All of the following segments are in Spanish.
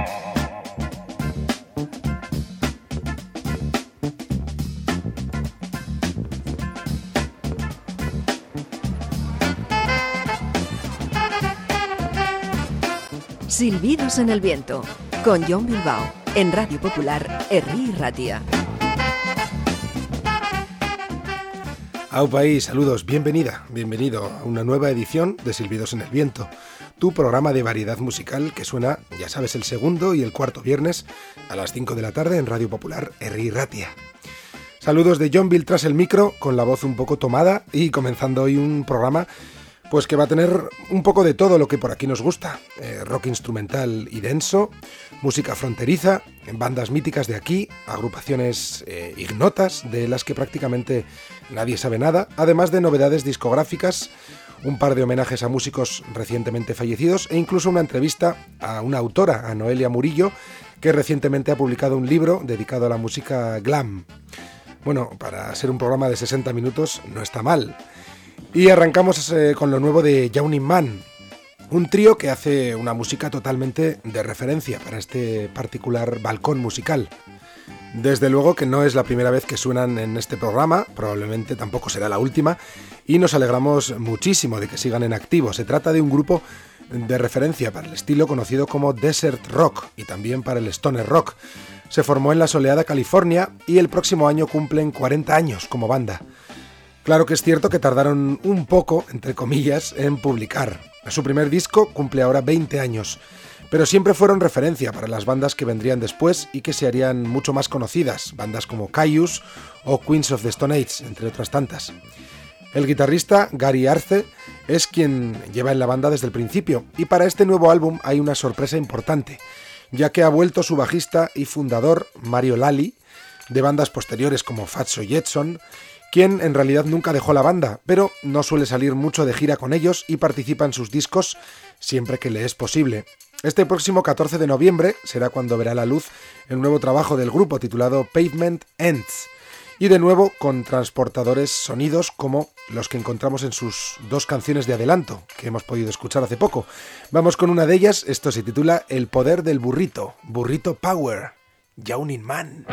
Silbidos en el viento, con Jon Bilbao, en Radio Popular, Herri y Ratia. Aupa y saludos, bienvenido a una nueva edición de Silbidos en el viento, tu programa de variedad musical que suena, ya sabes, el segundo y el cuarto viernes a las 5 de la tarde en Radio Popular, Herri y Ratia. Saludos de Jon Bil tras el micro, con la voz un poco tomada y comenzando hoy un programa pues que va a tener un poco de todo lo que por aquí nos gusta. Rock instrumental y denso, música fronteriza, bandas míticas de aquí, agrupaciones ignotas de las que prácticamente nadie sabe nada, además de novedades discográficas, un par de homenajes a músicos recientemente fallecidos e incluso una entrevista a una autora, a Noelia Murillo, que recientemente ha publicado un libro dedicado a la música glam. Bueno, para ser un programa de 60 minutos no está mal. Y arrancamos con lo nuevo de Yawning Man, un trío que hace una música totalmente de referencia para este particular balcón musical. Desde luego que no es la primera vez que suenan en este programa, probablemente tampoco será la última, y nos alegramos muchísimo de que sigan en activo. Se trata de un grupo de referencia para el estilo conocido como Desert Rock y también para el Stoner Rock. Se formó en la soleada California y el próximo año cumplen 40 años como banda. Claro que es cierto que tardaron un poco, entre comillas, en publicar. Su primer disco cumple ahora 20 años, pero siempre fueron referencia para las bandas que vendrían después y que se harían mucho más conocidas, bandas como Kyuss o Queens of the Stone Age, entre otras tantas. El guitarrista Gary Arce es quien lleva en la banda desde el principio, y para este nuevo álbum hay una sorpresa importante, ya que ha vuelto su bajista y fundador, Mario Lally, de bandas posteriores como Fatso Jetson, quien en realidad nunca dejó la banda, pero no suele salir mucho de gira con ellos y participa en sus discos siempre que le es posible. Este próximo 14 de noviembre será cuando verá la luz el nuevo trabajo del grupo titulado Pavement Ends, y de nuevo con transportadores sonidos como los que encontramos en sus dos canciones de adelanto, que hemos podido escuchar hace poco. Vamos con una de ellas, esto se titula El poder del burrito, Burrito Power, Yawning Man.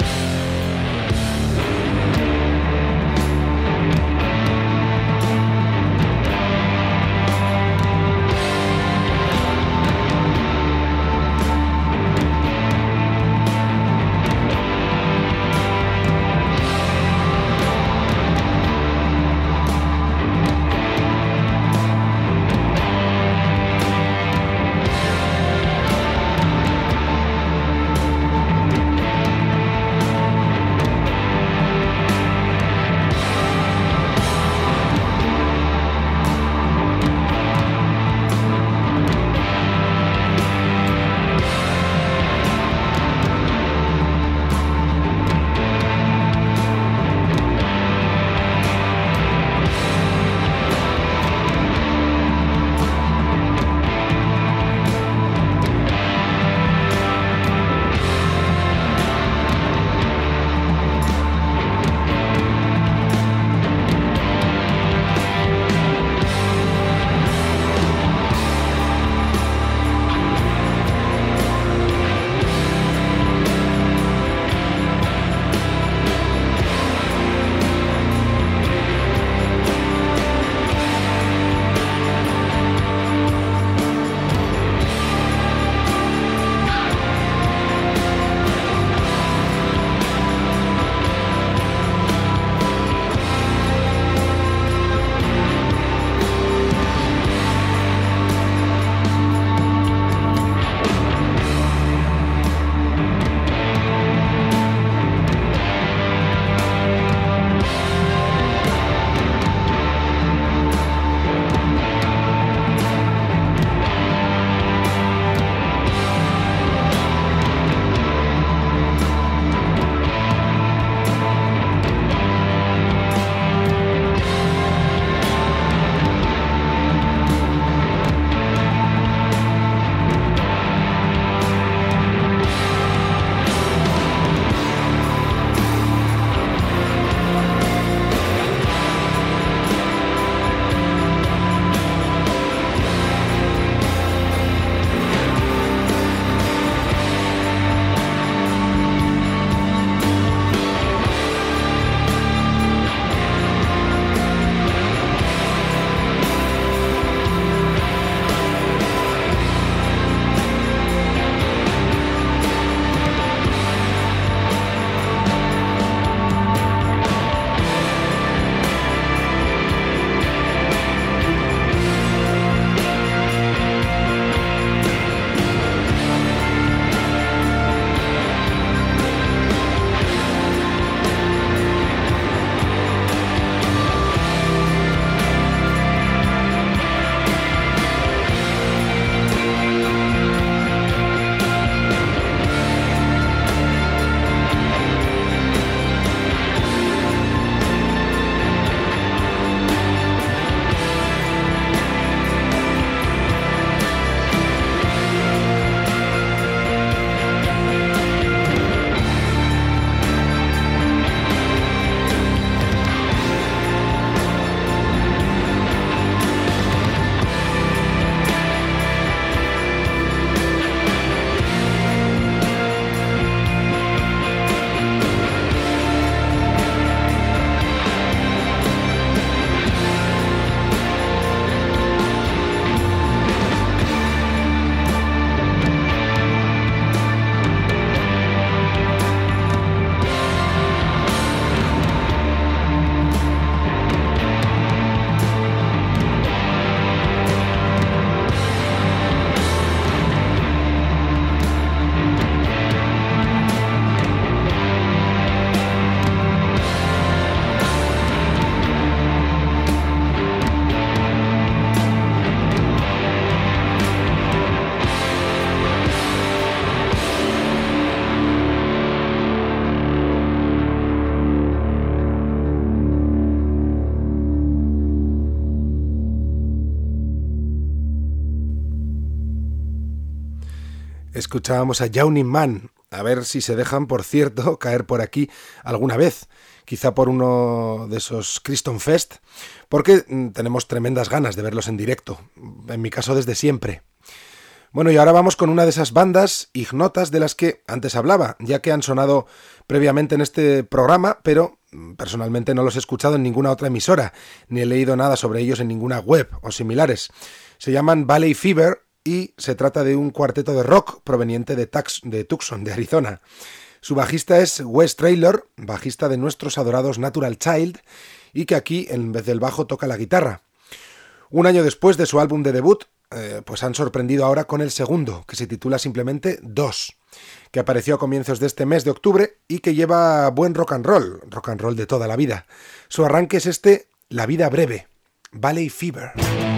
Escuchábamos a Yawning Man, a ver si se dejan, por cierto, caer por aquí alguna vez, quizá por uno de esos Criston Fest, porque tenemos tremendas ganas de verlos en directo, en mi caso desde siempre. Bueno, y ahora vamos con una de esas bandas ignotas de las que antes hablaba, ya que han sonado previamente en este programa, pero personalmente no los he escuchado en ninguna otra emisora, ni he leído nada sobre ellos en ninguna web o similares. Se llaman Valley Fever y se trata de un cuarteto de rock proveniente de Tucson, de Arizona. Su bajista es Wes Traylor, bajista de nuestros adorados Natural Child, y que aquí, en vez del bajo, toca la guitarra. Un año después de su álbum de debut, pues han sorprendido ahora con el segundo, que se titula simplemente 2, que apareció a comienzos de este mes de octubre y que lleva buen rock and roll de toda la vida. Su arranque es este, La vida breve, Valley Fever.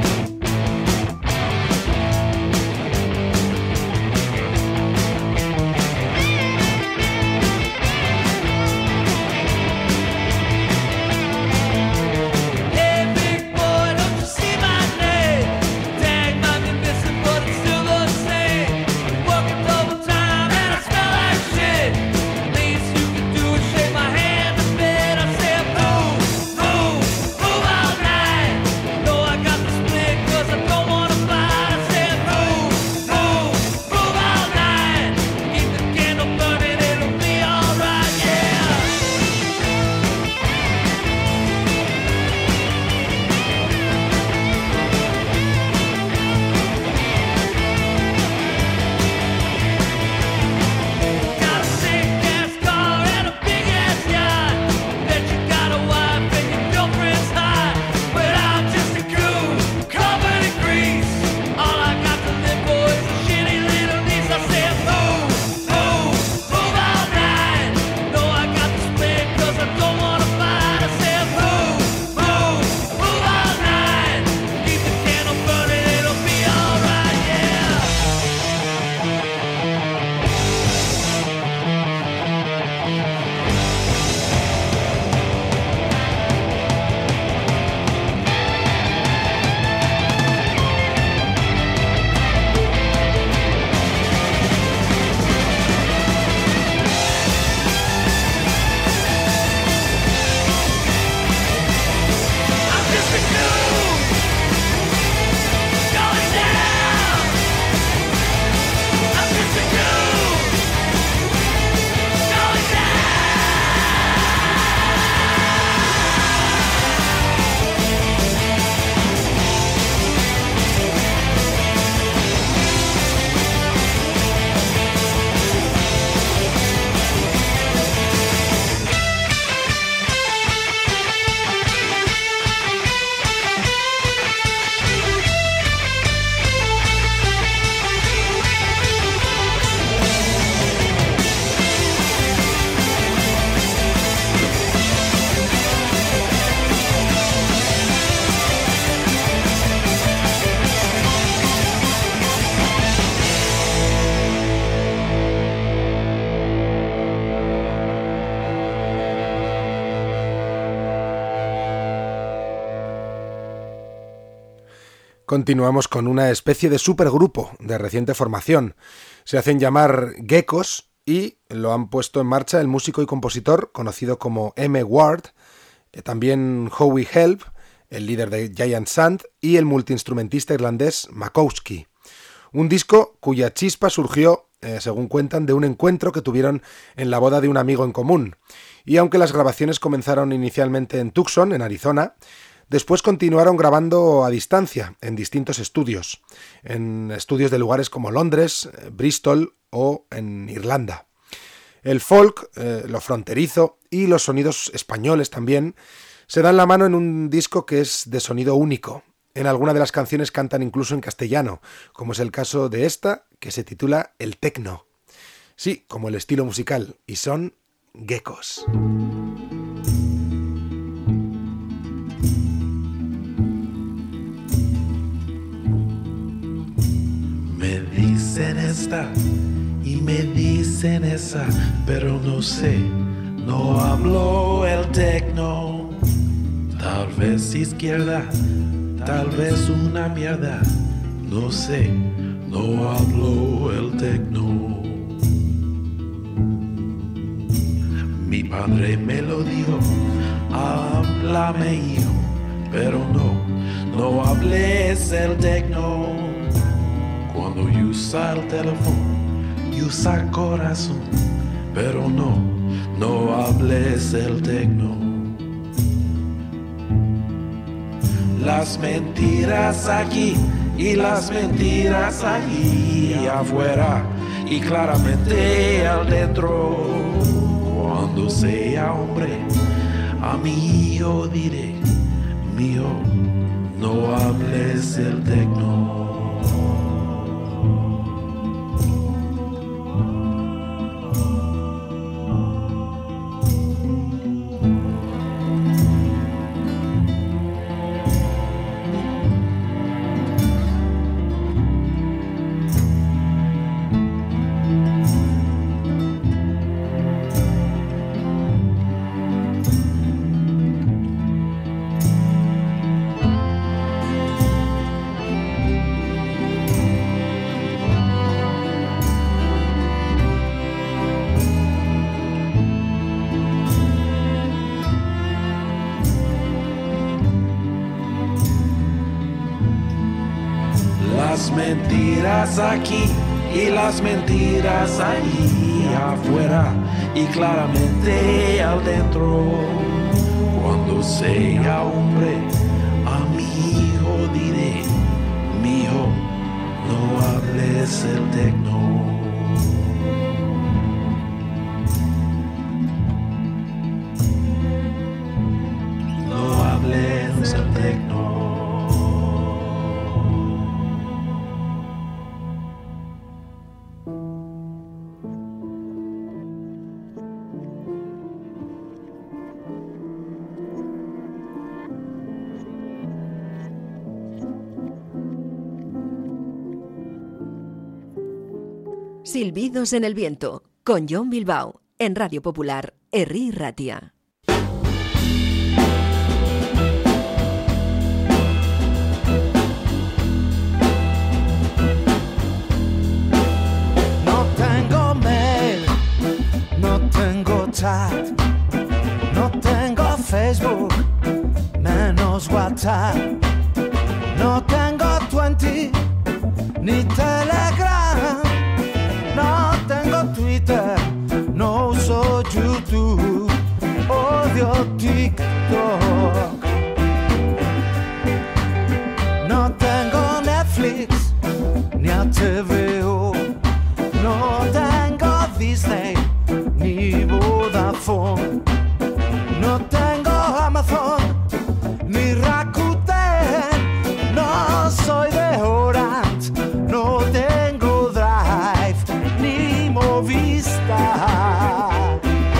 Continuamos con una especie de supergrupo de reciente formación. Se hacen llamar Geckos y lo han puesto en marcha el músico y compositor conocido como M. Ward, también Howie Help, el líder de Giant Sand, y el multiinstrumentista irlandés Makowski. Un disco cuya chispa surgió, según cuentan, de un encuentro que tuvieron en la boda de un amigo en común. Y aunque las grabaciones comenzaron inicialmente en Tucson, en Arizona, después continuaron grabando a distancia en distintos estudios, en estudios de lugares como Londres, Bristol o en Irlanda. El folk, lo fronterizo y los sonidos españoles también se dan la mano en un disco que es de sonido único. En alguna de las canciones cantan incluso en castellano, como es el caso de esta, que se titula El Tecno. Sí, como el estilo musical, y son Geckos. Me dicen esta y me dicen esa, pero no sé, no hablo el tecno. Tal vez izquierda, tal vez una mierda, no sé, no hablo el tecno. padre me lo dijo, háblame hijo, pero no hables el tecno. Cuando usa el teléfono, usa corazón, pero no hables el tecno. Las mentiras aquí y las mentiras allí afuera y claramente al dentro. Cuando sea hombre, a mi hijo diré, mío, no hables el tecno. Las mentiras aquí y las mentiras allí afuera y claramente al dentro. Cuando sea hombre, a mi hijo diré, mi hijo, no hables el tecno. No hables el tecno. Silbidos en el viento, con Jon Bilbao, en Radio Popular, Herri Ratia. No tengo mail, no tengo chat, no tengo Facebook, menos WhatsApp. No tengo 20, ni Telegram. No tengo Twitter, no uso YouTube, odio TikTok. No tengo Netflix, ni HBO. No tengo Disney, ni Vodafone. No tengo Amazon, ni Rakuten. No soy de Orange, no tengo Drive, ni Movistar.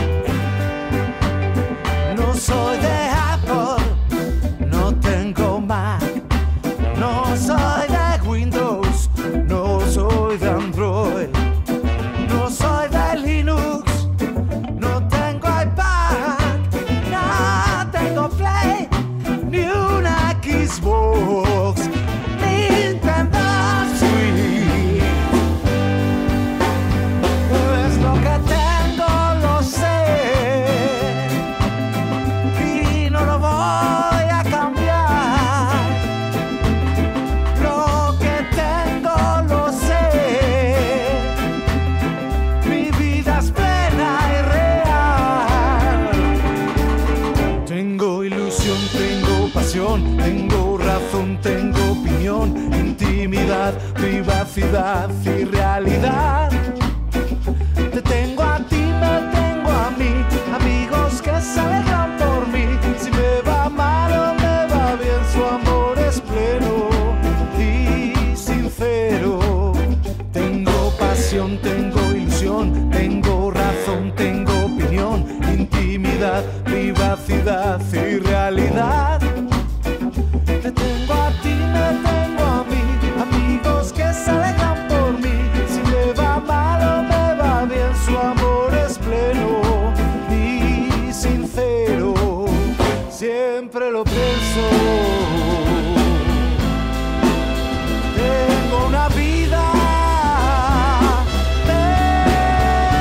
No soy de Apple, no tengo Mac. No soy de Windows, no soy de Android. No soy de Linux, no tengo iPad. No tengo Play, ni una Xbox, Nintendo Switch. Es lo que tengo, lo sé, y no lo voy a cambiar. Lo que tengo, lo sé, mi vida es plena y real. Tengo ilusión, tengo pasión, tengo razón, tengo opinión, intimidad, privacidad y realidad. Te tengo a ti, me tengo a mí, amigos que se alegran por mí. Si me va mal o me va bien, su amor es pleno y sincero. Tengo pasión, tengo ilusión, tengo razón, tengo opinión, intimidad, privacidad y realidad. Te tengo a ti, me tengo a mí, amigos que se alegran por mí. Si me va mal o me va bien, su amor es pleno y sincero. Siempre lo pienso. Tengo una vida,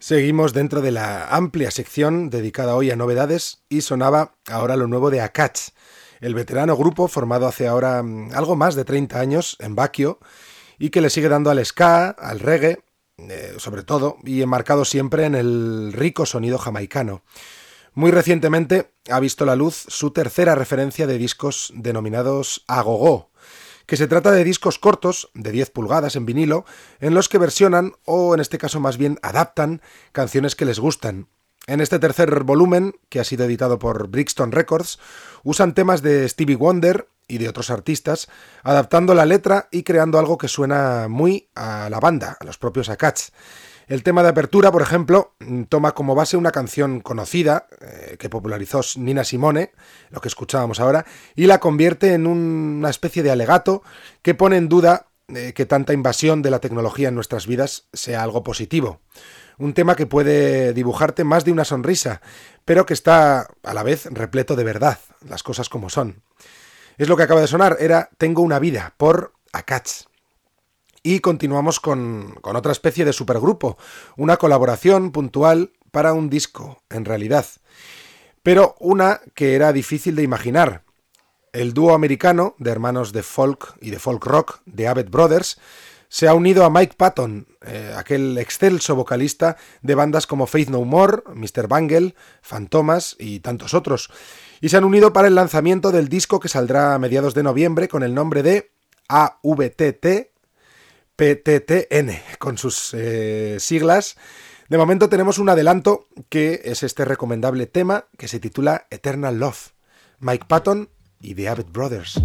Seguimos dentro de la amplia sección dedicada hoy a novedades y sonaba ahora lo nuevo de Akats, el veterano grupo formado hace ahora algo más de 30 años en Baquio y que le sigue dando al ska, al reggae, sobre todo, y enmarcado siempre en el rico sonido jamaicano. Muy recientemente ha visto la luz su tercera referencia de discos denominados Agogó, que se trata de discos cortos, de 10 pulgadas en vinilo, en los que versionan, o en este caso más bien adaptan, canciones que les gustan. En este tercer volumen, que ha sido editado por Brixton Records, usan temas de Stevie Wonder y de otros artistas, adaptando la letra y creando algo que suena muy a la banda, a los propios Akats. El tema de apertura, por ejemplo, toma como base una canción conocida que popularizó Nina Simone, lo que escuchábamos ahora, y la convierte en una especie de alegato que pone en duda que tanta invasión de la tecnología en nuestras vidas sea algo positivo. Un tema que puede dibujarte más de una sonrisa, pero que está a la vez repleto de verdad, las cosas como son. Es lo que acaba de sonar, era Tengo una vida, por Akats. Y continuamos con otra especie de supergrupo, una colaboración puntual para un disco, en realidad. Pero una que era difícil de imaginar. El dúo americano de hermanos de folk y de folk rock, The Avett Brothers, se ha unido a Mike Patton, aquel excelso vocalista de bandas como Faith No More, Mr. Bungle, Fantomas y tantos otros. Y se han unido para el lanzamiento del disco que saldrá a mediados de noviembre con el nombre de AVTT, PTTN, con sus siglas. De momento tenemos un adelanto que es este recomendable tema que se titula Eternal Love, Mike Patton y The Avett Brothers.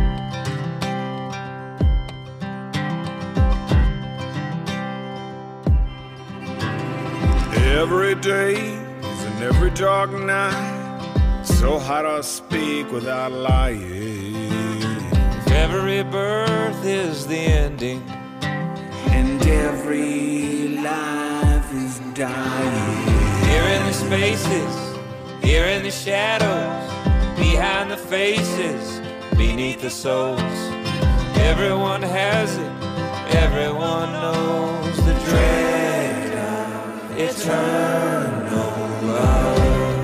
Every day is an every dark night, so hard to speak without lying. Every birth is the ending, and every life is dying. here in the spaces, here in the shadows, behind the faces, beneath the souls. Everyone has it, everyone knows the dread of eternal love.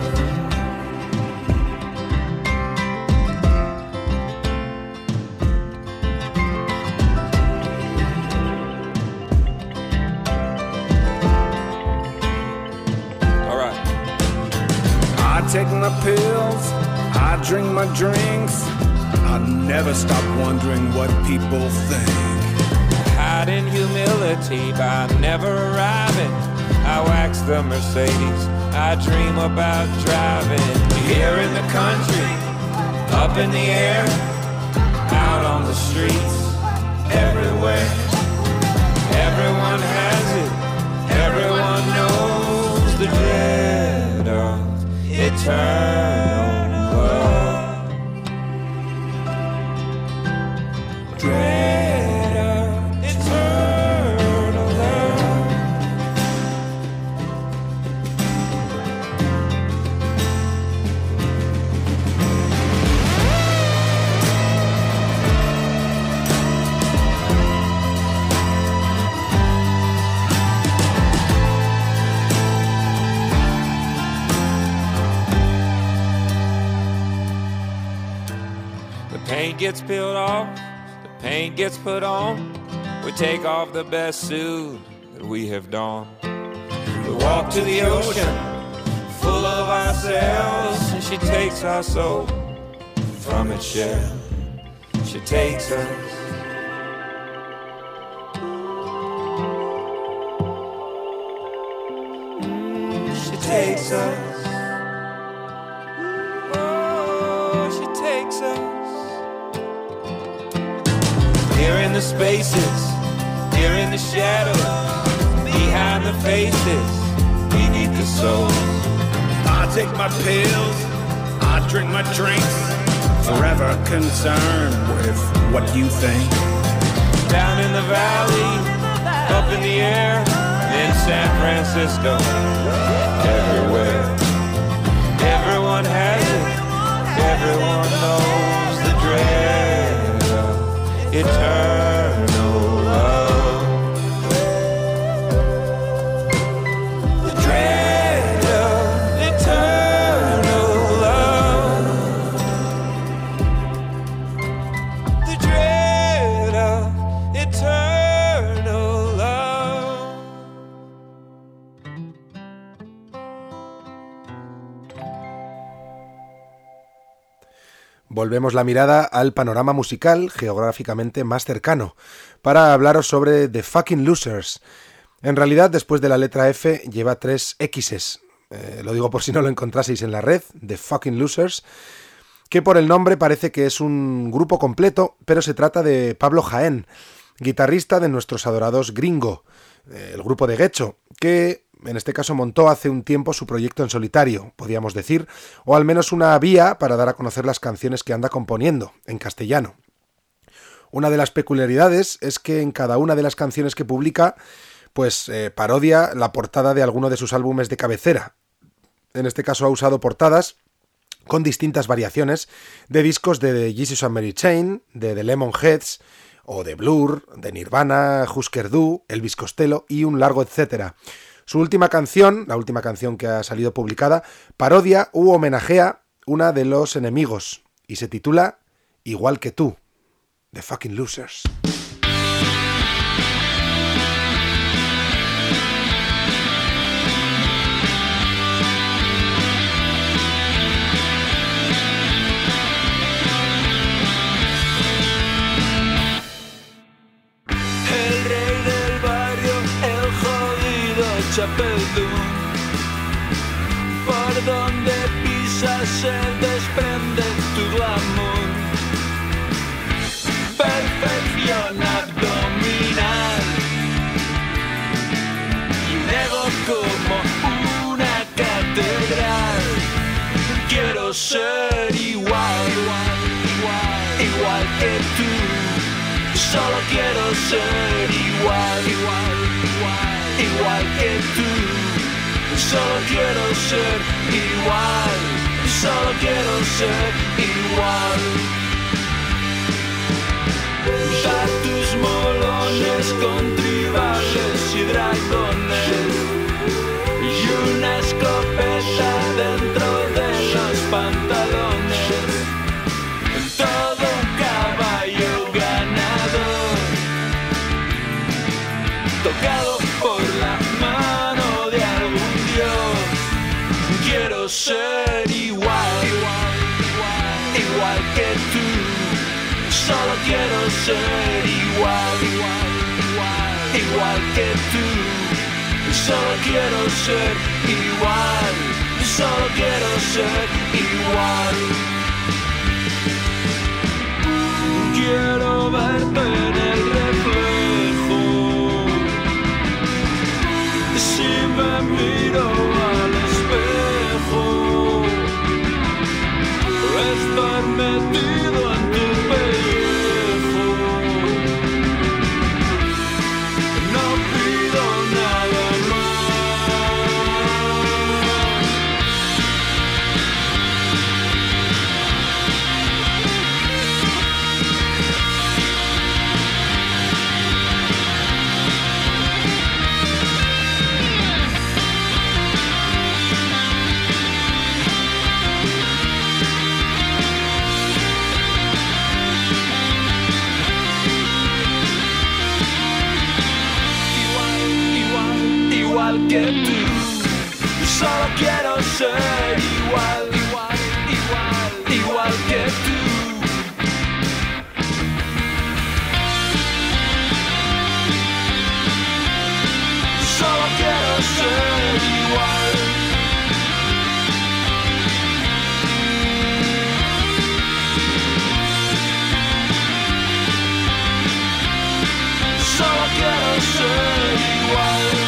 I take my pills, I drink my drinks, I never stop wondering what people think. Hide in humility by never arriving, I wax the Mercedes, I dream about driving. Here in the country, up in the air, out on the streets, everywhere. Everyone has it, everyone knows the dread of eternal love. Dread of eternal love. Paint gets peeled off, the paint gets put on. We take off the best suit that we have donned. We walk to the ocean, full of ourselves, and she takes our soul from its shell. She takes us. She takes us. Oh, she takes us. Here in the spaces, here in the shadows, behind the faces, beneath the souls. I take my pills, I drink my drinks, forever concerned with what you think. Down in the valley, up in the air, in San Francisco, everywhere. Everyone has it, everyone knows the dread of eternal love. The volvemos la mirada al panorama musical geográficamente más cercano para hablaros sobre The Fucking Losers. En realidad, después de la letra F lleva 3 X's. Lo digo por si no lo encontraseis en la red, The Fucking Losers, que por el nombre parece que es un grupo completo, pero se trata de Pablo Jaén, guitarrista de nuestros adorados Gringo, el grupo de Guecho, que en este caso montó hace un tiempo su proyecto en solitario, podríamos decir, o al menos una vía para dar a conocer las canciones que anda componiendo, en castellano. Una de las peculiaridades es que en cada una de las canciones que publica, pues parodia la portada de alguno de sus álbumes de cabecera. En este caso ha usado portadas con distintas variaciones de discos de Jesus and Mary Chain, de The Lemonheads, o de Blur, de Nirvana, Husker Du, Elvis Costello y un largo etcétera. Su última canción, la última canción que ha salido publicada, parodia u homenajea una de Los Enemigos y se titula Igual que tú, The Fucking Losers. Chapelún, por donde pisas se desprende tu glamour. Perfección abdominal y un ego como una catedral. Quiero ser igual que tú. Solo quiero ser igual que tú, solo quiero ser igual, solo quiero ser igual. Da tus molones con tribales y dragones y una escopeta dentro de los pantalones. Todo un caballo ganador, tocado por la mano de algún dios. Quiero ser igual que tú. Solo quiero ser igual que tú. Solo quiero ser igual. Solo quiero ser igual. Quiero verte en el reflejo. Si me miro al espejo, estar metido en tu pellejo. No pido nada más. Igual que tú, solo quiero ser igual que tú. Solo quiero ser igual. Solo quiero ser igual.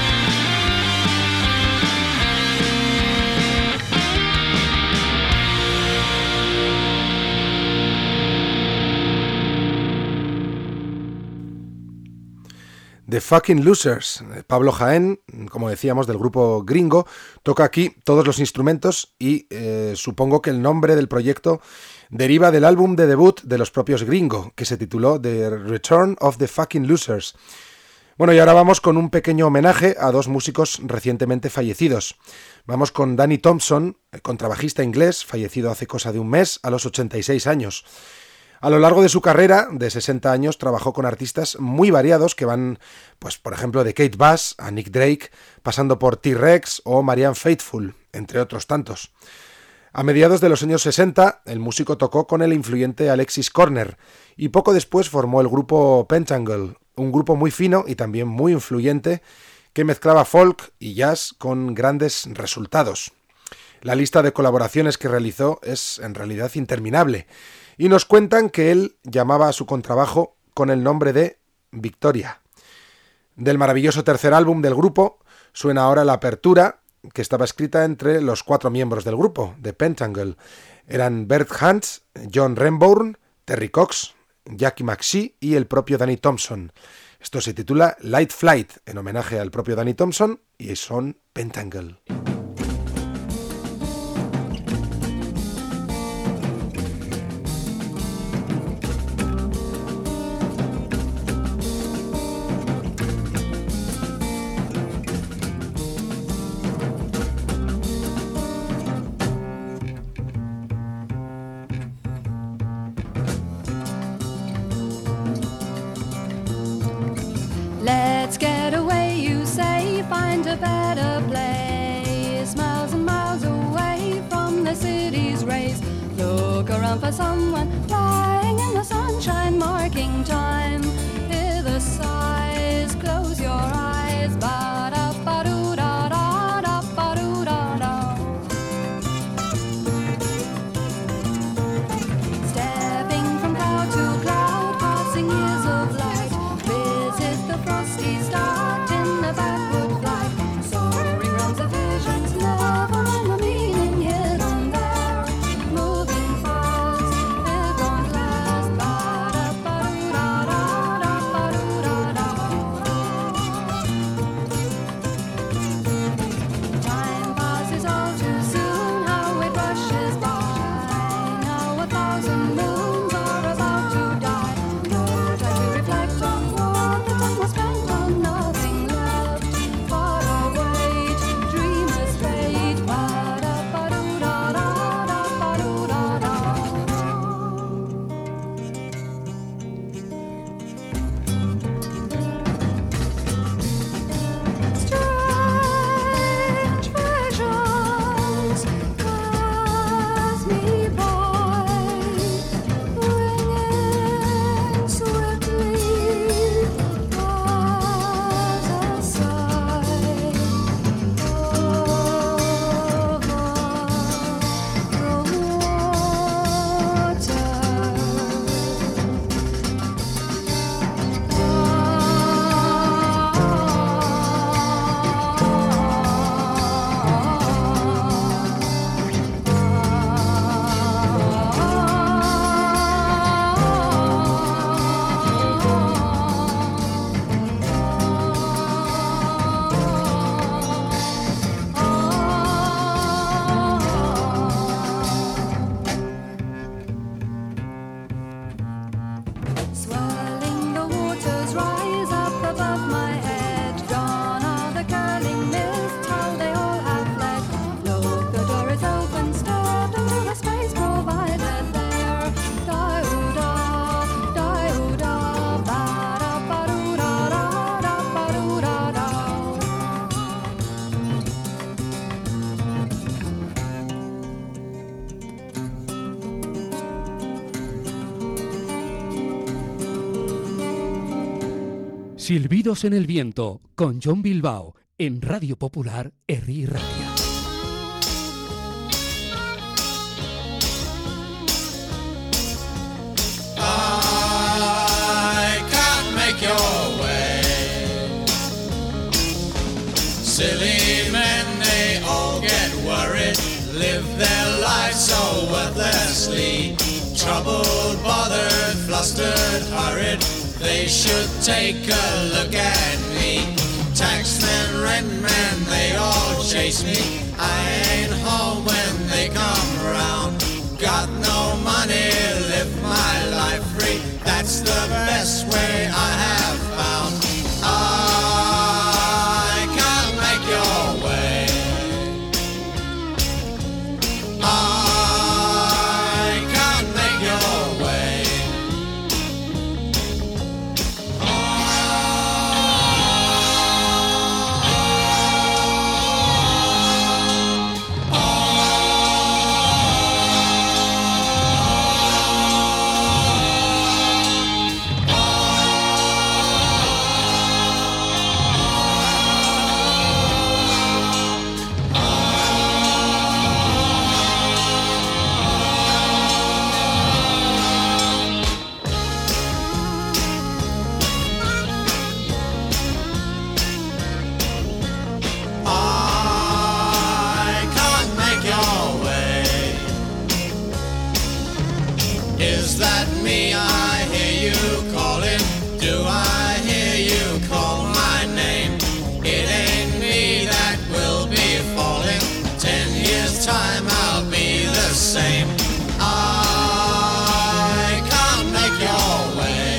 The Fucking Losers. Pablo Jaén, como decíamos, del grupo Gringo, toca aquí todos los instrumentos y supongo que el nombre del proyecto deriva del álbum de debut de los propios Gringo, que se tituló The Return of the Fucking Losers. Bueno, y ahora vamos con un pequeño homenaje a dos músicos recientemente fallecidos. Vamos con Danny Thompson, contrabajista inglés, fallecido hace cosa de un mes, a los 86 años. A lo largo de su carrera, de 60 años, trabajó con artistas muy variados que van, pues por ejemplo, de Kate Bush a Nick Drake, pasando por T-Rex o Marianne Faithfull, entre otros tantos. A mediados de los años 60, el músico tocó con el influyente Alexis Korner y poco después formó el grupo Pentangle, un grupo muy fino y también muy influyente que mezclaba folk y jazz con grandes resultados. La lista de colaboraciones que realizó es en realidad interminable y nos cuentan que él llamaba a su contrabajo con el nombre de Victoria. Del maravilloso tercer álbum del grupo suena ahora la apertura, que estaba escrita entre los 4 miembros del grupo, de Pentangle. Eran Bert Hans, John Renbourn, Terry Cox, Jackie McShee y el propio Danny Thompson. Esto se titula Light Flight, en homenaje al propio Danny Thompson, y son Pentangle. Let's get away, you say, find a better place, miles and miles away from the city's rays. Look around for someone lying in the sunshine, marking time. Hear the sighs, close your eyes, ba-da-ba-doo-da-da-da-ba-doo-da-da. Stepping from cloud to cloud, passing years of light, visit the frosty start in the backward flight, soaring realms of visions, never in the meaning hidden there, moving fast, it won't last, ba-da-ba-doo-da-da-da-ba-doo-da-da. Time passes all too soon, how it rushes by, now 1,000 moons are about to die, no time to reflect on what the time was spent on, nothing left, far away to dream is fate, ba-da-ba-doo-da-da-da-ba-doo-da-da. Strange visions pass me by, ringing swiftly as a sigh. Swirling the waters rise up above my head. Gone are the curling mists, how they all have fled. Look, the door is open, step into the space provided there. Da-oo-da, da-oo-da, ba-da-ba-doo-da-da-da-ba-doo-da-da. Silbidos en el viento con John Bilbao en Radio Popular RI Ratia. I can't make your way. Silly men, they all get worried, live their lives so worthlessly. Troubled, bothered, flustered, hurried, they should take a look at me. Taxmen, rentmen, they all chase me. I ain't home when they come around. Got no money, live my life free. That's the best way I have found. I can't make your way. I can't make your way. Is that me I hear you calling? Do I hear you call my name? It ain't me that will be falling. 10 years' time I'll be the same. I can't make your way.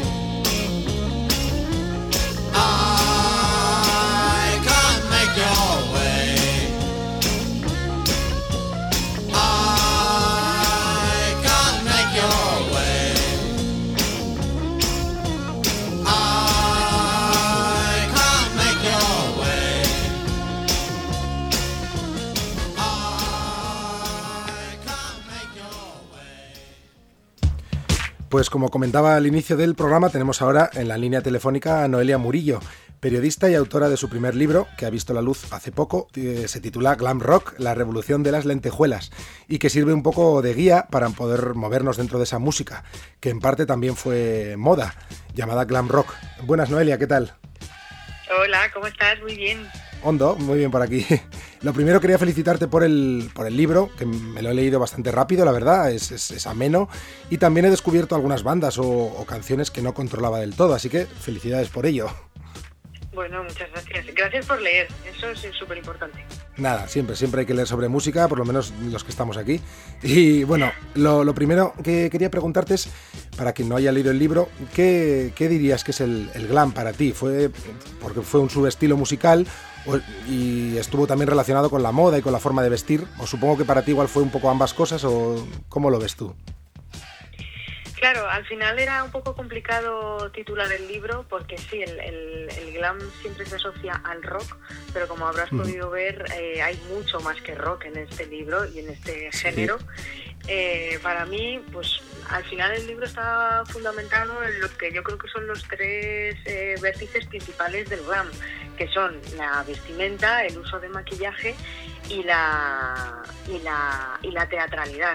I can't make your way. I can't make your way. I can't make your way. I can't make your way. Pues como comentaba al inicio del programa, tenemos ahora en la línea telefónica a Noelia Murillo, periodista y autora de su primer libro, que ha visto la luz hace poco, se titula Glam Rock, la revolución de las lentejuelas, y que sirve un poco de guía para poder movernos dentro de esa música, que en parte también fue moda, llamada Glam Rock. Buenas, Noelia, ¿qué tal? Hola, ¿cómo estás? Muy bien. Hondo, muy bien por aquí. Lo primero, quería felicitarte por el libro, que me lo he leído bastante rápido, la verdad, es ameno, y también he descubierto algunas bandas o canciones que no controlaba del todo, así que felicidades por ello. Bueno, muchas gracias. Gracias por leer, eso es súper importante. Nada, siempre hay que leer sobre música, por lo menos los que estamos aquí. Y bueno, lo primero que quería preguntarte es, para quien no haya leído el libro, ¿qué dirías que es el glam para ti? Porque fue un subestilo musical y estuvo también relacionado con la moda y con la forma de vestir, o supongo que para ti igual fue un poco ambas cosas, o ¿cómo lo ves tú? Claro, al final era un poco complicado titular el libro porque sí, el glam siempre se asocia al rock, pero como habrás podido ver, hay mucho más que rock en este libro y en este género. Para mí, pues al final el libro está fundamentado en lo que yo creo que son los tres vértices principales del glam, que son la vestimenta, el uso de maquillaje y la teatralidad.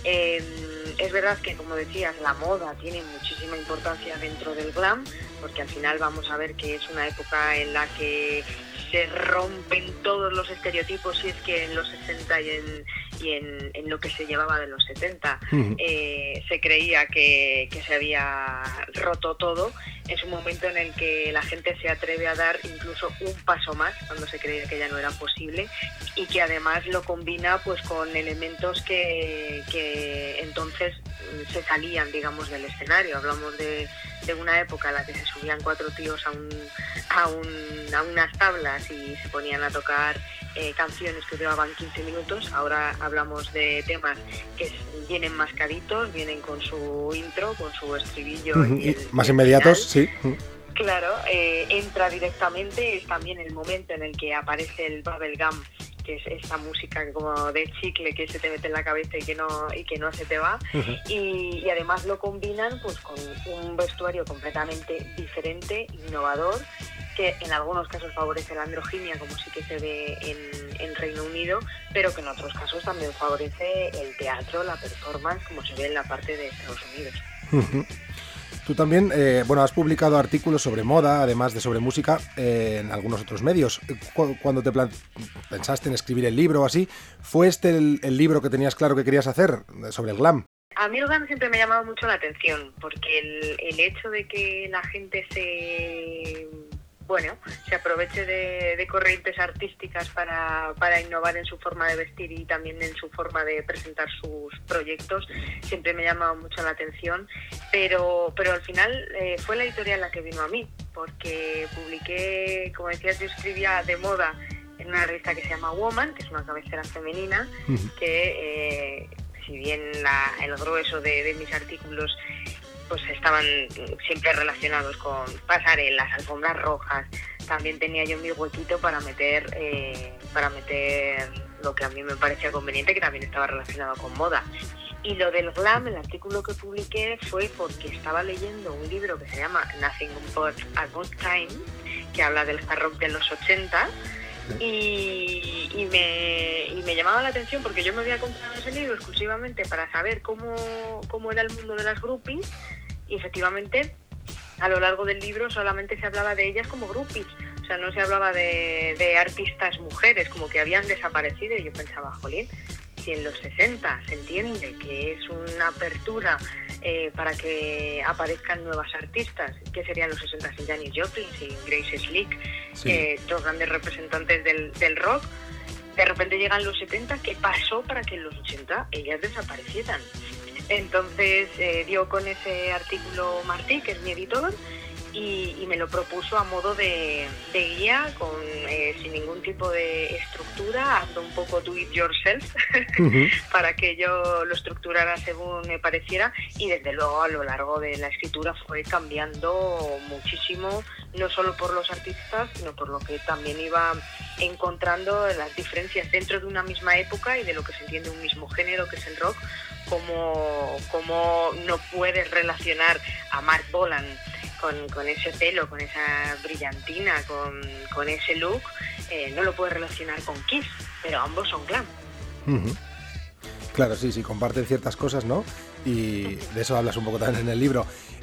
Es verdad que, como decías, la moda tiene muchísima importancia dentro del glam, porque al final vamos a ver que es una época en la que se rompen todos los estereotipos, y es que en los 60 y en lo que se llevaba de los 70 se creía que se había roto todo. Es un momento en el que la gente se atreve a dar incluso un paso más cuando se creía que ya no era posible, y que además lo combina pues con elementos que entonces se salían, digamos, del escenario. Hablamos de una época en la que se subían 4 tíos a unas tablas y se ponían a tocar canciones que duraban 15 minutos. Ahora hablamos de temas que vienen mascaditos, vienen con su intro, con su estribillo. Más inmediatos, sí. Claro, entra directamente. Es también el momento en el que aparece el bubblegum, que es esta música como de chicle que se te mete en la cabeza y que no se te va. Y además lo combinan pues con un vestuario completamente diferente, innovador, que en algunos casos favorece la androginia, como sí que se ve en Reino Unido, pero que en otros casos también favorece el teatro, la performance, como se ve en la parte de Estados Unidos. Tú también, has publicado artículos sobre moda, además de sobre música, en algunos otros medios. Cuando te pensaste en escribir el libro o así, ¿fue este el libro que tenías claro que querías hacer sobre el glam? A mí el glam siempre me ha llamado mucho la atención, porque el hecho de que la gente se aproveche de corrientes artísticas para innovar en su forma de vestir y también en su forma de presentar sus proyectos, siempre me ha llamado mucho la atención, pero al final fue la editorial la que vino a mí, porque publiqué, como decías, yo escribía de moda en una revista que se llama Woman, que es una cabecera femenina, que si bien el grueso de mis artículos pues estaban siempre relacionados con pasarelas, alfombras rojas, también tenía yo mi huequito para meter lo que a mí me parecía conveniente, que también estaba relacionado con moda. Y lo del glam, el artículo que publiqué, fue porque estaba leyendo un libro que se llama Nothing But a Good Time, que habla del hard rock de los 80, y me llamaba la atención porque yo me había comprado ese libro exclusivamente para saber cómo era el mundo de las groupies, y efectivamente a lo largo del libro solamente se hablaba de ellas como groupies, o sea, no se hablaba de artistas mujeres, como que habían desaparecido, y yo pensaba, jolín, si en los 60 se entiende que es una apertura para que aparezcan nuevas artistas, que serían los 60 sin Janis Joplin, sin Grace Slick, dos grandes representantes del rock, de repente llegan los 70, ¿qué pasó para que en los 80 ellas desaparecieran? Entonces dio con ese artículo Martí, que es mi editor, y me lo propuso a modo de guía, sin ningún tipo de estructura, hazlo un poco do it yourself, para que yo lo estructurara según me pareciera, y desde luego a lo largo de la escritura fue cambiando muchísimo, no solo por los artistas, sino por lo que también iba encontrando las diferencias dentro de una misma época y de lo que se entiende un mismo género, que es el rock, como no puedes relacionar a Mark Bolan con ese pelo, con esa brillantina, con ese look, no lo puedes relacionar con Kiss, pero ambos son glam. Claro, sí, comparten ciertas cosas, ¿no? Y de eso hablas un poco también en el libro.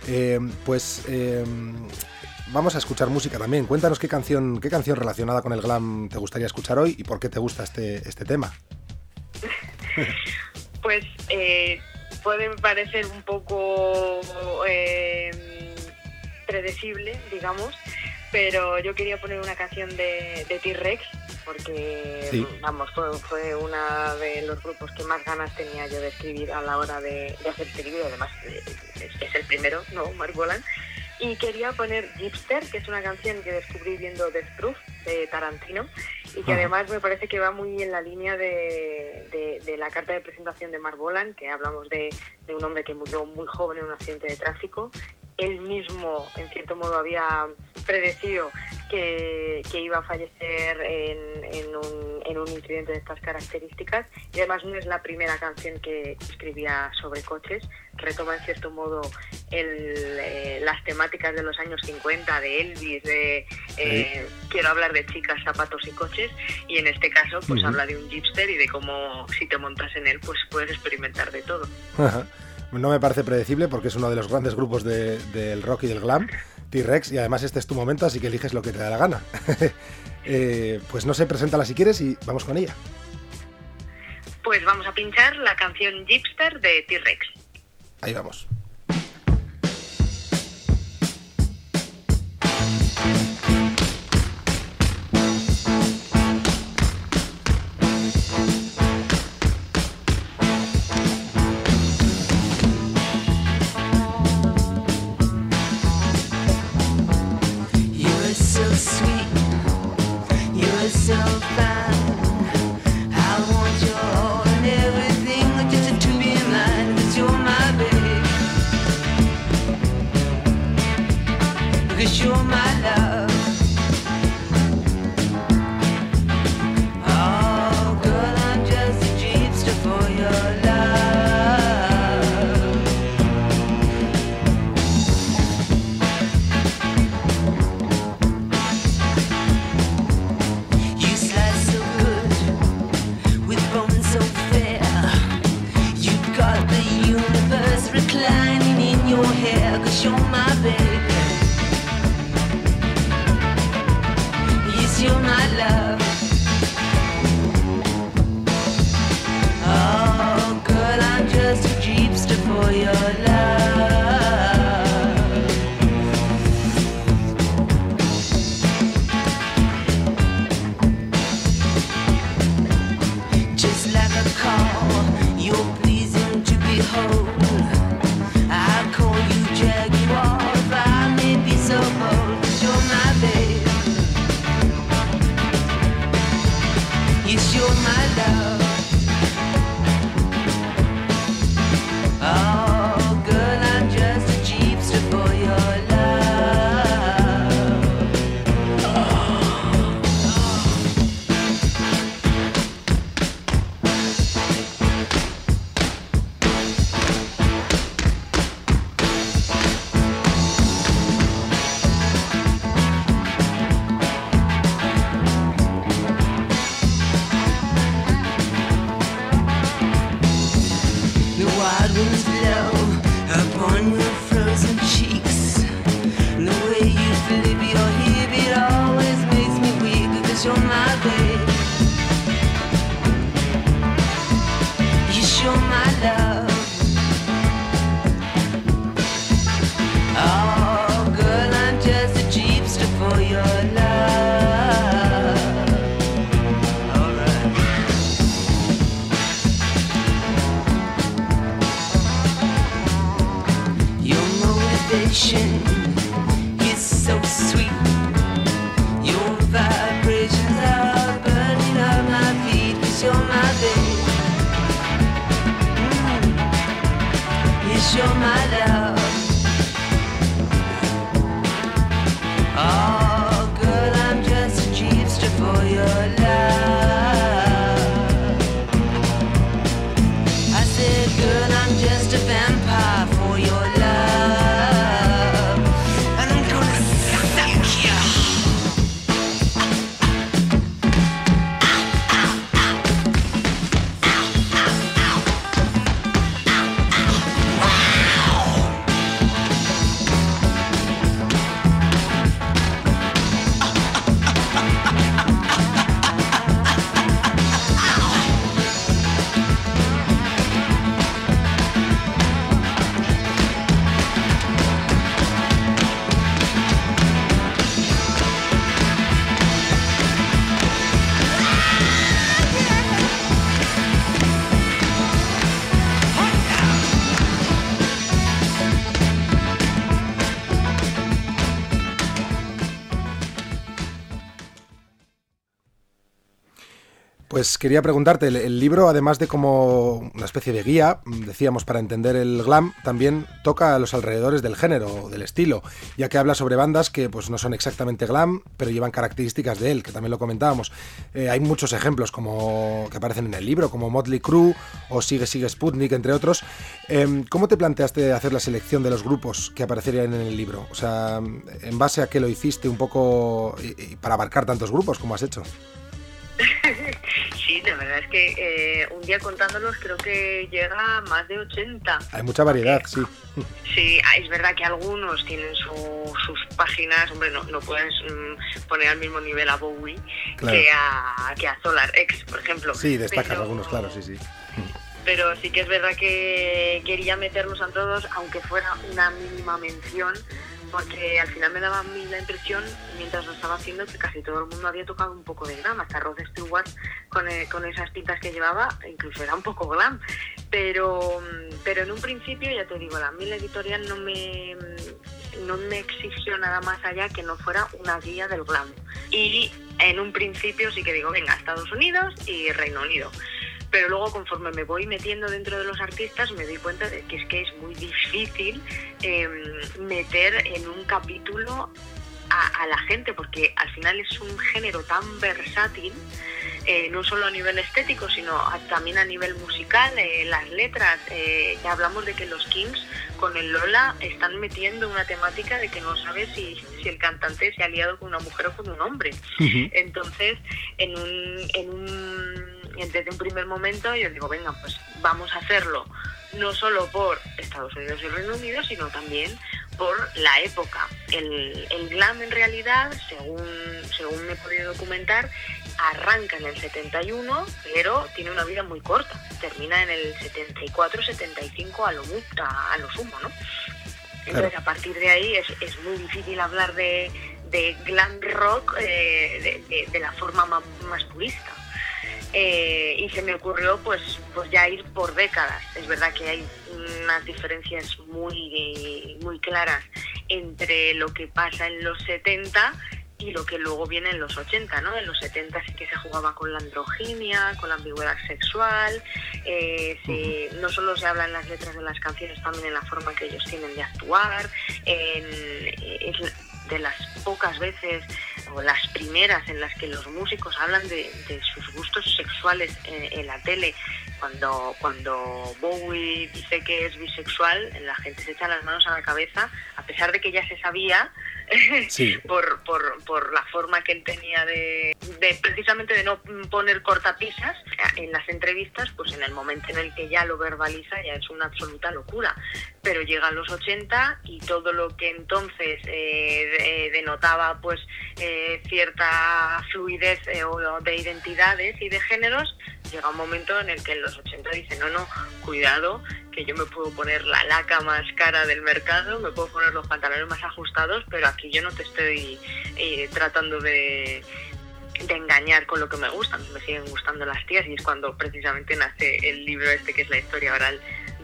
Vamos a escuchar música también. Cuéntanos qué canción relacionada con el glam te gustaría escuchar hoy y por qué te gusta este tema. Pues puede parecer un poco predecible, digamos, pero yo quería poner una canción de T-Rex porque, vamos, fue uno de los grupos que más ganas tenía yo de escribir a la hora de hacer este libro. Además, es el primero, ¿no? Mark Bolan. Y quería poner Gypster, que es una canción que descubrí viendo Death Proof de Tarantino y que además me parece que va muy en la línea de la carta de presentación de Mark Bolan, que hablamos de un hombre que murió muy joven en un accidente de tráfico. Él mismo, en cierto modo, había predecido que iba a fallecer en un incidente de estas características, y además no es la primera canción que escribía sobre coches. Retoma en cierto modo las temáticas de los años 50, de Elvis, quiero hablar de chicas, zapatos y coches, y en este caso pues habla de un gypster y de cómo si te montas en él pues puedes experimentar de todo. Ajá. No me parece predecible porque es uno de los grandes grupos del rock y del glam, T-Rex, y además este es tu momento, así que eliges lo que te da la gana. Pues no sé, preséntala si quieres y vamos con ella. Pues vamos a pinchar la canción Gypster de T-Rex. Ahí vamos. sensation is so sweet. Your vibrations are burning up my feet, 'cause you're my babe. Yes, you're my love. Oh, girl, I'm just a cheapster for your love. I said, girl, I'm just a vampire for your love. And I'm gonna suck you. Pues quería preguntarte, el libro, además de como una especie de guía, decíamos, para entender el glam, también toca a los alrededores del género, del estilo, ya que habla sobre bandas que pues no son exactamente glam, pero llevan características de él, que también lo comentábamos. Hay muchos ejemplos como que aparecen en el libro, como Motley Crue o Sigue Sigue Sputnik, entre otros. ¿Cómo te planteaste hacer la selección de los grupos que aparecerían en el libro? O sea, ¿en base a qué lo hiciste un poco y para abarcar tantos grupos como has hecho? Sí, la verdad es que un día contándolos creo que llega a más de 80. Hay mucha variedad, sí. Sí, es verdad que algunos tienen sus páginas, hombre, no puedes poner al mismo nivel a Bowie, claro, que a Solar X, por ejemplo. Sí, destacan algunos, claro, sí. Pero sí que es verdad que quería meterlos a todos, aunque fuera una mínima mención, porque al final me daba a mí la impresión, mientras lo estaba haciendo, que casi todo el mundo había tocado un poco de glam. Hasta Rod Stewart, con esas pintas que llevaba, incluso era un poco glam. Pero en un principio, ya te digo, a mí la editorial no me exigió nada más allá que no fuera una guía del glam. Y en un principio sí que digo, venga, Estados Unidos y Reino Unido. Pero luego, conforme me voy metiendo dentro de los artistas, me doy cuenta de que es muy difícil meter en un capítulo a la gente, porque al final es un género tan versátil, no solo a nivel estético, sino también a nivel musical. Las letras, ya hablamos de que los Kings con el Lola están metiendo una temática de que no sabes si el cantante se ha liado con una mujer o con un hombre. Uh-huh. Entonces, desde un primer momento yo digo, venga, pues vamos a hacerlo no solo por Estados Unidos y Reino Unido, sino también por la época. El glam, en realidad, según me he podido documentar, arranca en el 71, pero tiene una vida muy corta. Termina en el 74-75 a lo sumo, ¿no? Entonces, claro, a partir de ahí es muy difícil hablar de glam rock de la forma más purista. Y se me ocurrió pues ya ir por décadas. Es verdad que hay unas diferencias muy claras entre lo que pasa en los 70 y lo que luego viene en los 80, ¿no? En los 70 sí que se jugaba con la androginia, con la ambigüedad sexual, no solo se habla en las letras de las canciones, también en la forma que ellos tienen de actuar, es de las pocas veces o las primeras en las que los músicos hablan de sus gustos sexuales en la tele. Cuando Bowie dice que es bisexual, la gente se echa las manos a la cabeza, a pesar de que ya se sabía, sí, por la forma que él tenía de precisamente de no poner cortapisas en las entrevistas. Pues en el momento en el que ya lo verbaliza ya es una absoluta locura. Pero llegan los 80 y todo lo que entonces denotaba pues cierta fluidez o de identidades y de géneros, llega un momento en el que en los 80 dice, no, cuidado, que yo me puedo poner la laca más cara del mercado, me puedo poner los pantalones más ajustados, pero aquí yo no te estoy tratando de engañar con lo que me gusta. Me siguen gustando las tías, y es cuando precisamente nace el libro este, que es la historia oral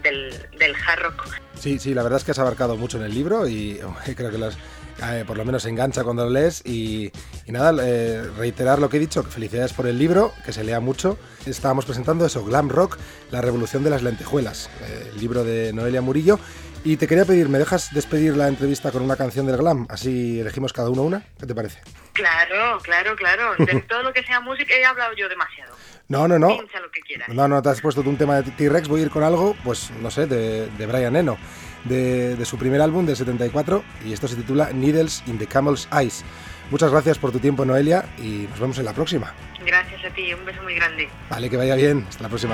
del hard rock. Sí, la verdad es que has abarcado mucho en el libro y creo que por lo menos engancha cuando lo lees y nada, reiterar lo que he dicho, que felicidades por el libro, que se lea mucho. Estábamos presentando eso, Glam Rock, la revolución de las lentejuelas, el libro de Noelia Murillo. Y te quería pedir, ¿me dejas despedir la entrevista con una canción del glam? Así elegimos cada uno una, ¿qué te parece? Claro. De todo lo que sea música he hablado yo demasiado. No. Pincha lo que quieras. No, te has puesto tú un tema de T-Rex, voy a ir con algo, pues no sé, de Brian Eno, de su primer álbum del 74, y esto se titula Needles in the Camel's Eyes. Muchas gracias por tu tiempo, Noelia, y nos vemos en la próxima. Gracias a ti, un beso muy grande. Vale, que vaya bien, hasta la próxima.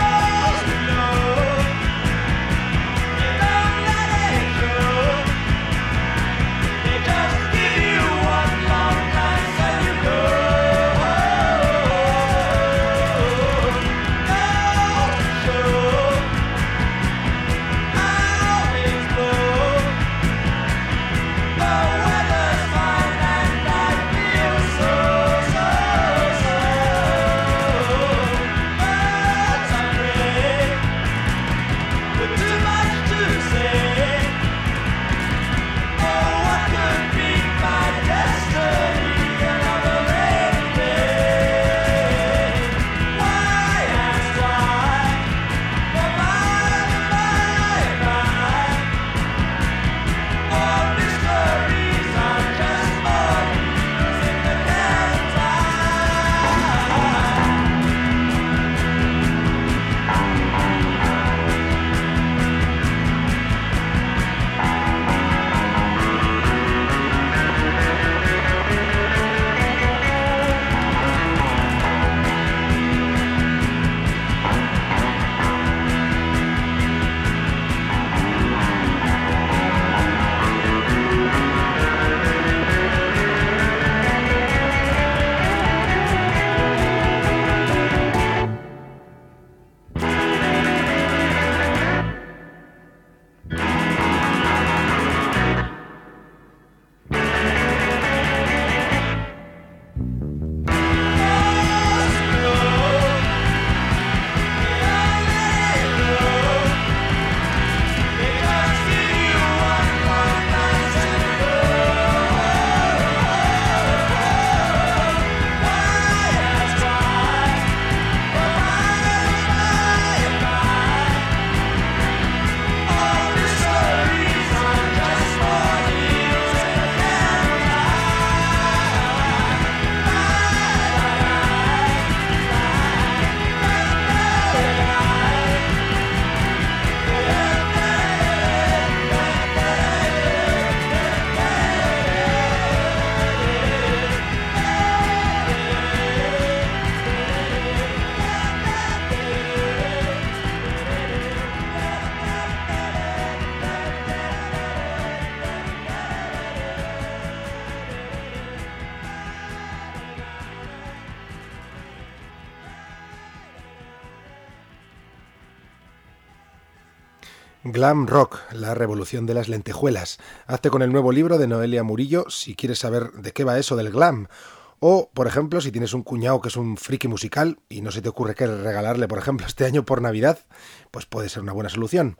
Glam Rock, la revolución de las lentejuelas. Hazte con el nuevo libro de Noelia Murillo si quieres saber de qué va eso del glam. O, por ejemplo, si tienes un cuñado que es un friki musical y no se te ocurre qué regalarle, por ejemplo, este año por Navidad, pues puede ser una buena solución.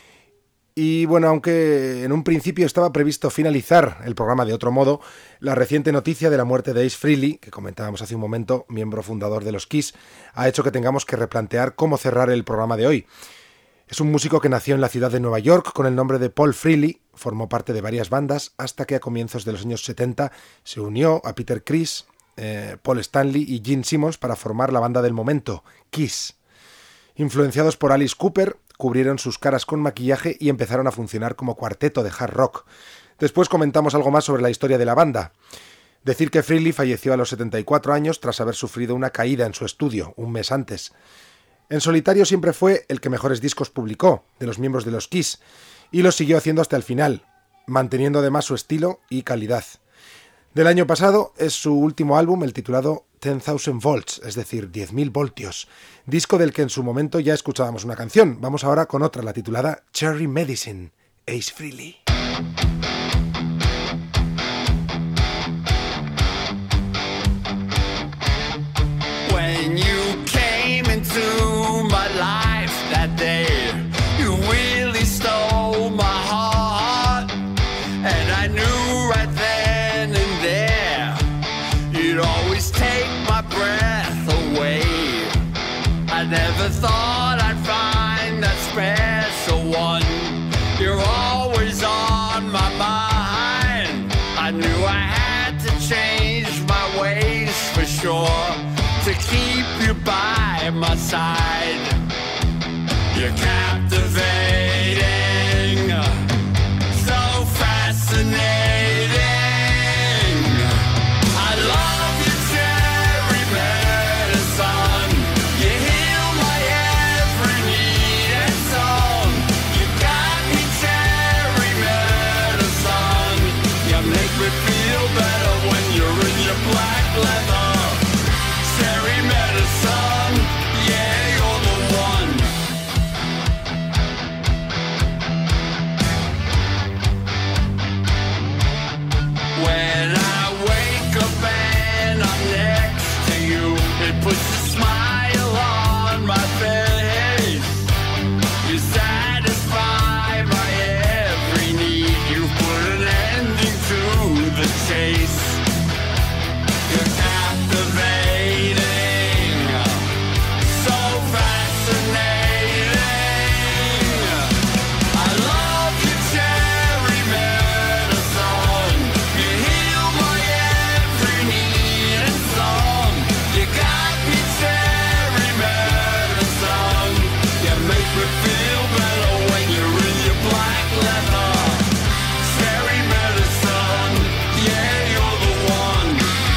Y bueno, aunque en un principio estaba previsto finalizar el programa de otro modo, la reciente noticia de la muerte de Ace Frehley, que comentábamos hace un momento, miembro fundador de los Kiss, ha hecho que tengamos que replantear cómo cerrar el programa de hoy. Es un músico que nació en la ciudad de Nueva York con el nombre de Paul Frehley, formó parte de varias bandas hasta que a comienzos de los años 70 se unió a Peter Criss, Paul Stanley y Gene Simmons para formar la banda del momento, Kiss. Influenciados por Alice Cooper, cubrieron sus caras con maquillaje y empezaron a funcionar como cuarteto de hard rock. Después comentamos algo más sobre la historia de la banda. Decir que Frehley falleció a los 74 años tras haber sufrido una caída en su estudio, un mes antes. En solitario siempre fue el que mejores discos publicó, de los miembros de los Kiss, y lo siguió haciendo hasta el final, manteniendo además su estilo y calidad. Del año pasado es su último álbum, el titulado 10,000 Volts, es decir, 10.000 voltios, disco del que en su momento ya escuchábamos una canción. Vamos ahora con otra, la titulada Cherry Medicine, Ace Frehley. When you came into my life that day, you never thought I'd find that special one. You're always on my mind. I knew I had to change my ways for sure to keep you by my side. You're captivating, so fascinating. I love you, cherry medicine. You heal my every need and song. You got me, cherry medicine. You make me feel better when you're in your black leather. Cherry medicine, yeah, you're the one. When I wake up and I'm next to you, it puts a smile on my face. You satisfy my every need. You put an ending to the chase. You're captivating, so fascinating. I love you, cherry medicine. You heal my every need and song. You got me, cherry medicine. You make me feel better when you're in your black leather. Cherry medicine, yeah, you're the one.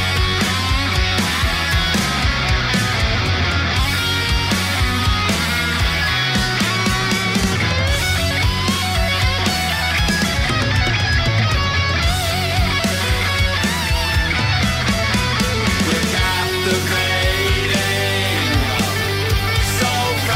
You're captivating, so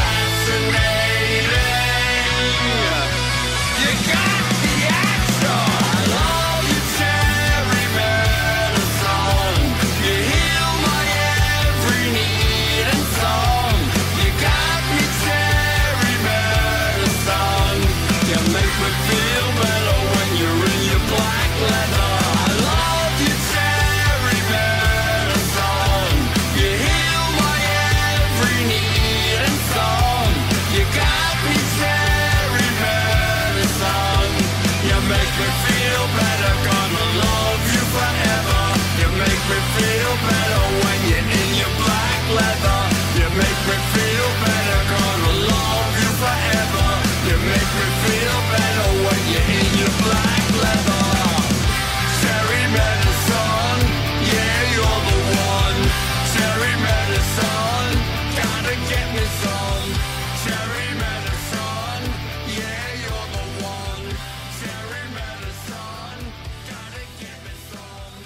fascinating. You got the action. I love you, cherry medicine. You heal my every need and song. You got me, cherry medicine. You make me feel better when you're in your black leather. I love you, cherry medicine. You heal my every need and song. You got me, cherry medicine. You make me feel better, gonna love you forever. You make me feel better when you're in your black leather. You make me feel better, gonna love you forever. You make me feel better when you're in your black leather. Cherry medicine, yeah, you're the one. Cherry medicine, gotta get me some. Cherry medicine, yeah, you're the one. Cherry medicine, gotta get me some.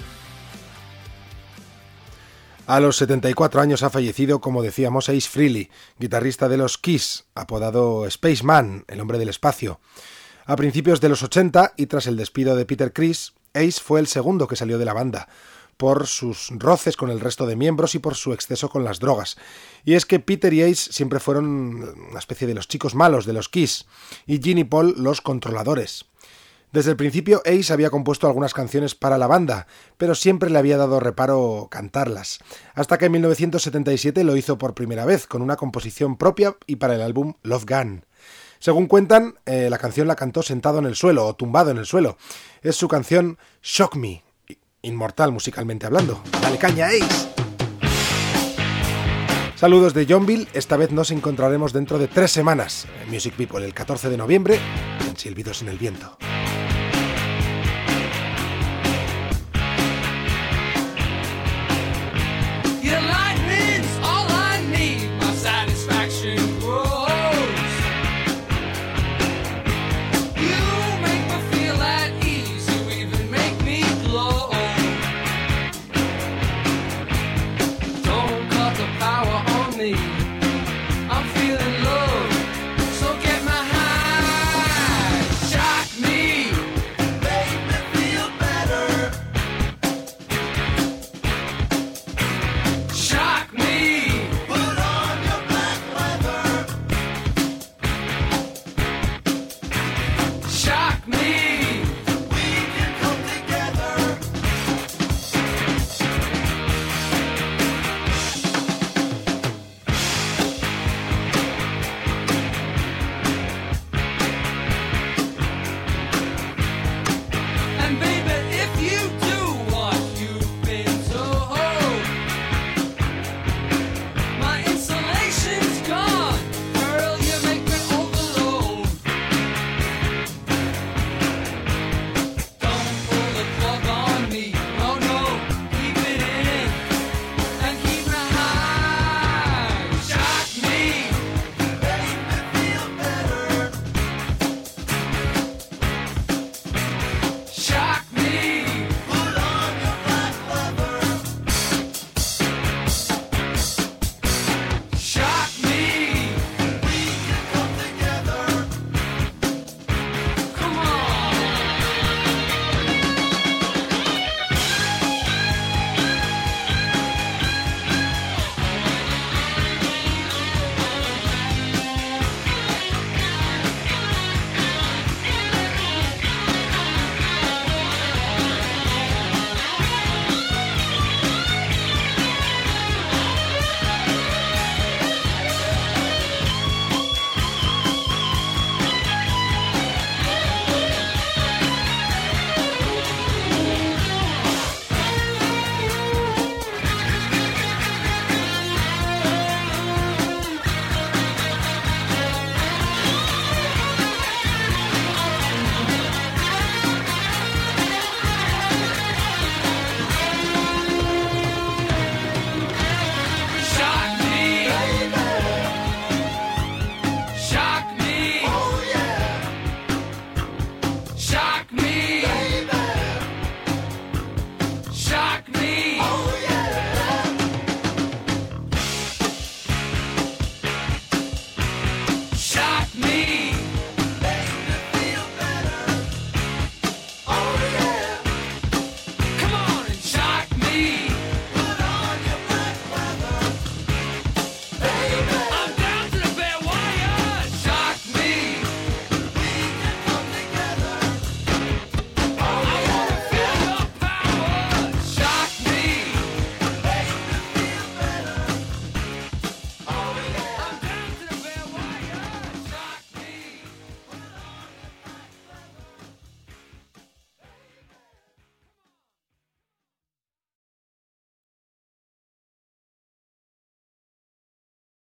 A los 74 años ha fallecido, como decíamos, Ace Frehley, guitarrista de los Kiss, apodado Spaceman, el hombre del espacio. A principios de los 80, y tras el despido de Peter Criss, Ace fue el segundo que salió de la banda, por sus roces con el resto de miembros y por su exceso con las drogas. Y es que Peter y Ace siempre fueron una especie de los chicos malos de los Kiss, y Gene y Paul los controladores. Desde el principio Ace había compuesto algunas canciones para la banda, pero siempre le había dado reparo cantarlas, hasta que en 1977 lo hizo por primera vez, con una composición propia y para el álbum Love Gun. Según cuentan, la canción la cantó sentado en el suelo o tumbado en el suelo. Es su canción Shock Me, inmortal musicalmente hablando. ¡Dale caña, Ace! Saludos de Johnville, esta vez nos encontraremos dentro de 3 semanas en Music People, el 14 de noviembre, en Silbidos en el Viento. Your lightning's all I need. My satisfaction